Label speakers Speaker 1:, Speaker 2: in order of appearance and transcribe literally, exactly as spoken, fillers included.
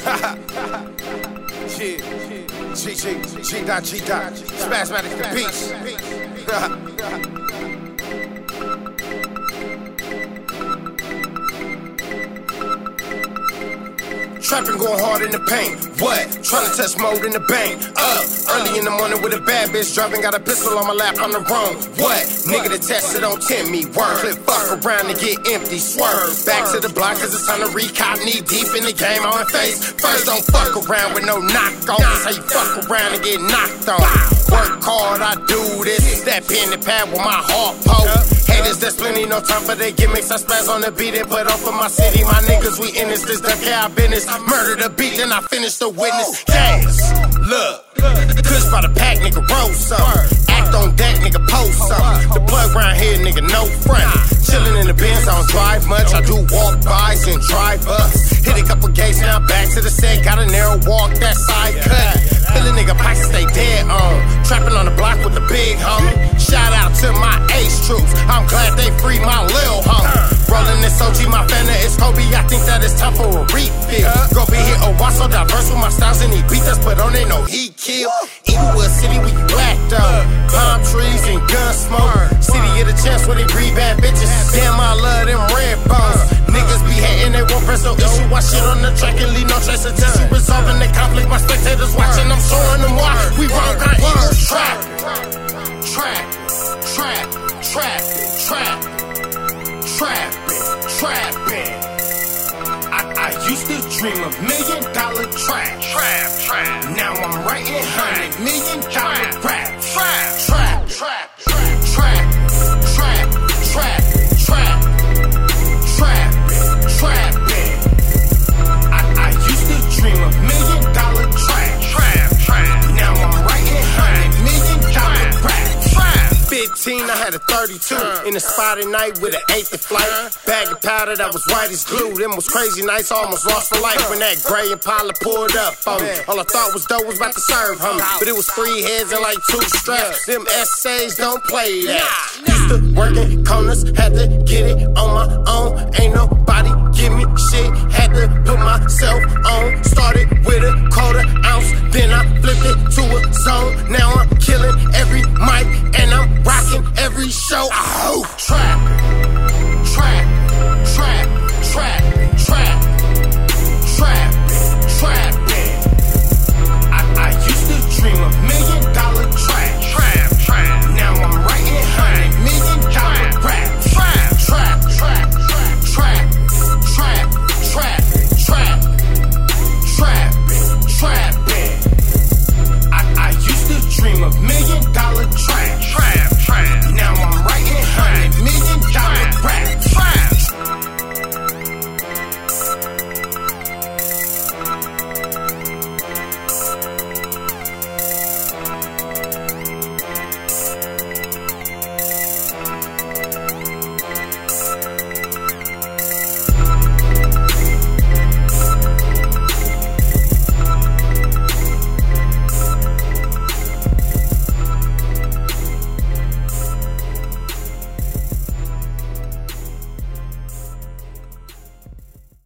Speaker 1: G, G, G, G dot, G dot, Spasmatic the beats. Trapping going hard in the paint. What? Trying to test mode in the bank. Up early in the morning with a bad bitch driving, got a pistol on my lap. I'm the wrong. What? Nigga that tested don't tempt me. Work. Clip fuck around and get empty. Swerve back to the block cause it's time to recop. Knee deep in the game on face. First don't fuck around with no knockoff. That's how you fuck around and get knocked on. Work hard, I do this. That pen and pad with my heart poke. Haters, there's plenty, no time for their gimmicks. I spaz on the beat and put on for my city. My niggas, we in this, this the K I business. Murder the beat, then I finish the witness. Gas, look, kush by the pack, nigga, roll some. Act on deck, nigga, post some. The plug round here, nigga, no front. Chillin' in the Benz, I don't drive much. I do walk-bys and drive-ups. Hit a couple gates, now back to the set. Got a narrow walk, that side cut. Feel a nigga pockets stay dead on. Trapping on the block with the big homie. Shout out to my ace troops. I'm glad they free my lil homie. Rolling this O G, my fella is Kobe. I think that it's time for a refill. Go be here, oh, why so diverse with my styles and he beat us, but on ain't no heat kill. Eaglewood City, we black though. Palm trees and gun smoke. City of the chance where they breed bad bitches. Damn, I love them red bones. Niggas be hating, they won't press no issue. Watch shit on the track and leave no trace until you resolving the conflict. My spectators watching, I'm showing them why. We run kind of Eagles trap. Trap, trap, trap, trap, trapping, trapping. I, I used to dream of million dollar trap, trap, trap. Now I'm writing hundred million dollar rap, trap, trap, trap, trap, trap, trap, trap, trapping, trapping. I, I used to dream of million dollar trap, trap, trap. Now I'm writing hundred million dollar rap, trap. fifteen, I had a thirty-two in the spot at night with an eighth of flight. Bag of powder that was white as glue. Them was crazy nights, almost lost for life when that gray Impala pulled up on me. All I thought was dope was about to serve, homie, but it was three heads and like two straps. Them S As don't play that. Used to working corners, had to get it on my own. Ain't nobody give me shit, had to put myself on. Started with a quarter ounce, then I flipped it to a zone. Now